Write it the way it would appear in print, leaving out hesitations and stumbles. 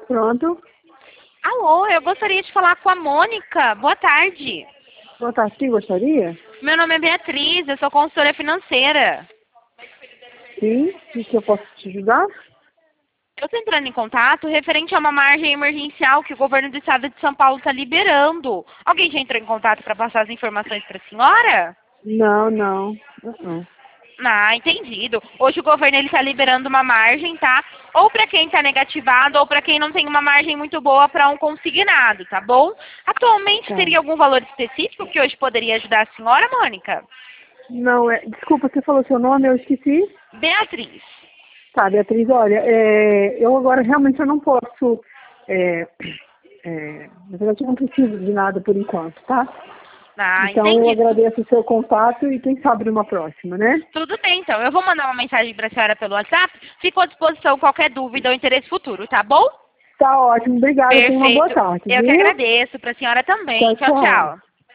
Pronto. Alô, eu gostaria de falar com a Mônica. Boa tarde. Boa tarde, quem gostaria? Meu nome é Beatriz, eu sou consultora financeira. Sim, o que eu posso te ajudar? Eu estou entrando em contato referente a uma margem emergencial que o governo do estado de São Paulo está liberando. Alguém já entrou em contato para passar as informações para a senhora? Não, não. Ah, entendido. Hoje o governo está liberando uma margem, tá? Ou para quem está negativado ou para quem não tem uma margem muito boa para um consignado, tá bom? Atualmente Tá. teria algum valor específico que hoje poderia ajudar a senhora, Mônica? Não, desculpa, você falou seu nome, eu esqueci. Beatriz. Tá, Beatriz, olha, eu agora realmente eu não posso, na verdade eu não preciso de nada por enquanto, tá? Ah, Então eu entendi. agradeço o seu contato e quem sabe numa próxima, né? Tudo bem, então. Eu vou mandar uma mensagem para a senhora pelo WhatsApp. Fico à disposição qualquer dúvida ou interesse futuro, tá bom? Tá ótimo, obrigada, tenha uma boa Perfeito. tarde, Eu que viu? agradeço. Para a senhora também. Tchau, Tchau, tchau. tchau.